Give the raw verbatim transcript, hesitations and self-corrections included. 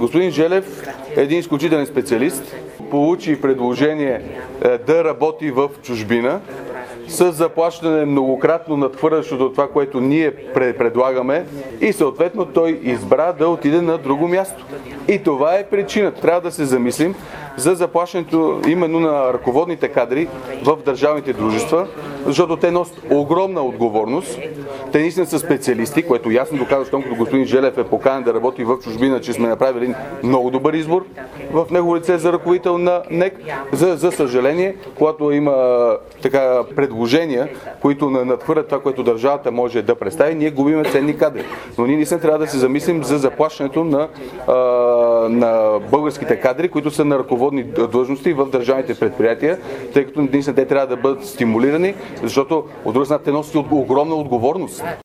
Господин Желев е един изключителен специалист. Получи предложение да работи в чужбина с заплащане многократно надхвърлящо до това, което ние предлагаме, и съответно той избра да отиде на друго място. И това е причината. Трябва да се замислим за заплащането именно на ръководните кадри в държавните дружества, защото те носят огромна отговорност. Те наистина са специалисти, което ясно доказва, защото като господин Желев е поканен да работи в чужбина, че сме направили много добър избор в негово лице за ръководител на НЕК. За, за съжаление, когато има така предложения, които надхвърлят това, което държавата може да представи, ние губим ценни кадри. Но ние наистина трябва да се замислим за заплащането на, а, на българските кадри, които са на ръководни длъжности в държавните предприятия, тъй като наистина те трябва да бъдат стимулирани, защото от друга страна те носят огромна отговорност.